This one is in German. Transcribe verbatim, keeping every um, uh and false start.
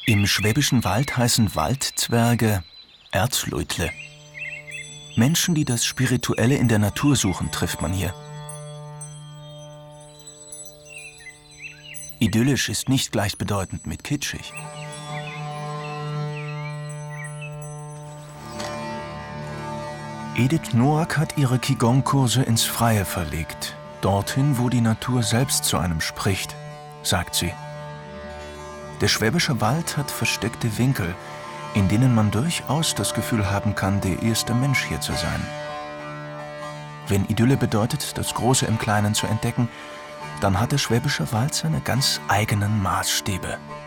Im Schwäbischen Wald heißen Waldzwerge Erzleutle. Menschen, die das Spirituelle in der Natur suchen, trifft man hier. Idyllisch ist nicht gleichbedeutend mit kitschig. Edith Noack hat ihre Qigong-Kurse ins Freie verlegt. Dorthin, wo die Natur selbst zu einem spricht, sagt sie. Der Schwäbische Wald hat versteckte Winkel, in denen man durchaus das Gefühl haben kann, der erste Mensch hier zu sein. Wenn Idylle bedeutet, das Große im Kleinen zu entdecken, dann hat der Schwäbische Wald seine ganz eigenen Maßstäbe.